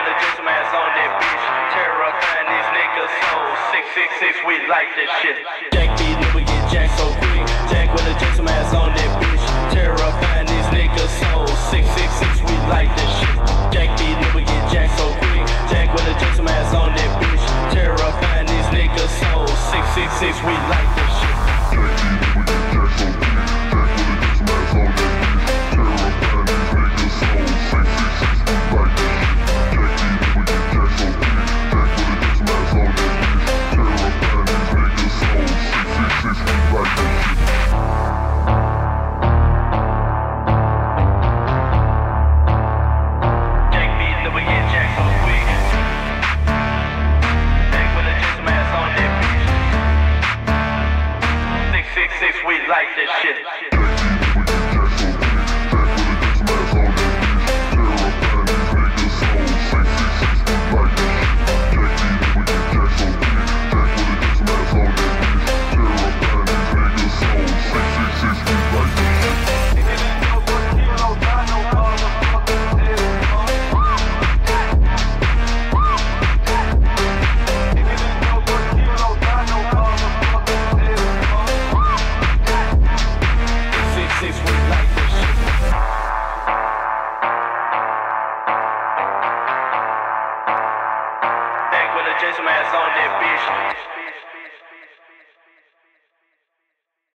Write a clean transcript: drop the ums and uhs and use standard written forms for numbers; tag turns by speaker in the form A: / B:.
A: with a gentleman ass on that bitch. Terrifying these niggas so 666, we like that shit. Jack these niggas get jacked so quick. Jack with a gentleman ass on that bitch. Terrifying these niggas so 666, we like that shit. Jack these niggas get jacked so quick. Jack with a gentleman ass on that bitch. Terrifying these niggas so 666, we like that shit. We like this shit.